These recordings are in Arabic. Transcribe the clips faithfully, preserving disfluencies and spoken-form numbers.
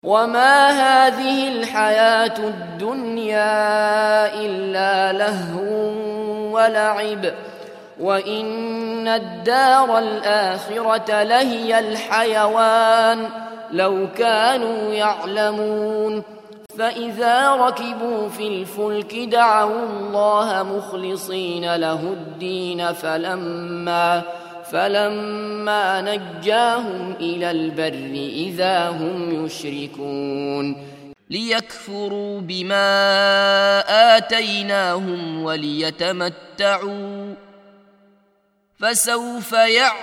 وما هذه الحياة الدنيا إلا لهو ولعب وإن الدار الآخرة لهي الحيوان لو كانوا يعلمون فإذا ركبوا في الفلك دعوا الله مخلصين له الدين فلما فلما نجاهم إلى البر إذا هم يشركون ليكفروا بما آتيناهم وليتمتعوا فسوف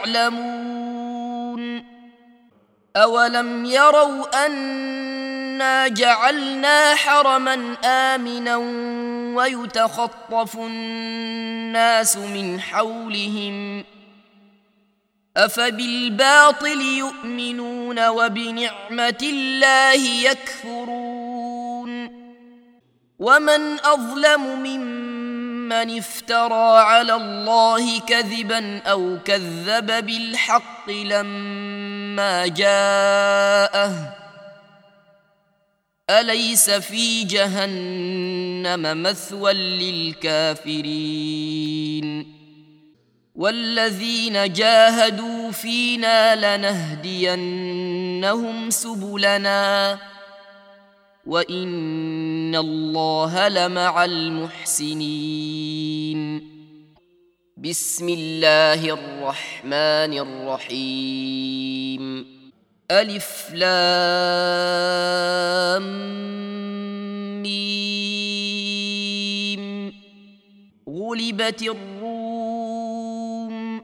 يعلمون أولم يروا أنا جعلنا حرما آمنا ويتخطف الناس من حولهم أفبالباطل يؤمنون وبنعمة الله يكفرون ومن أظلم ممن افترى على الله كذبا أو كذب بالحق لما جاءه أليس في جهنم مثوى للكافرين والذين جاهدوا فينا لنهدينهم سبلنا وإن الله لمع المحسنين بسم الله الرحمن الرحيم ألف لام ميم غلبت الروم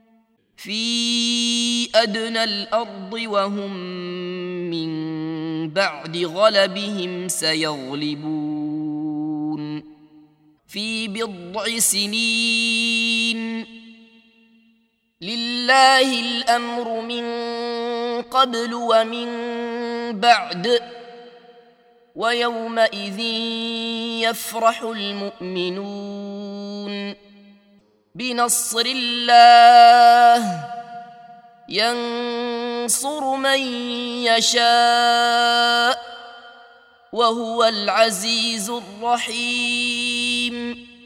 في أدنى الأرض وهم من بعد غلبهم سيغلبون في بضع سنين لله الأمر من قبل ومن بعد ويومئذ يفرح المؤمنون بنصر الله ينصر من يشاء وهو العزيز الرحيم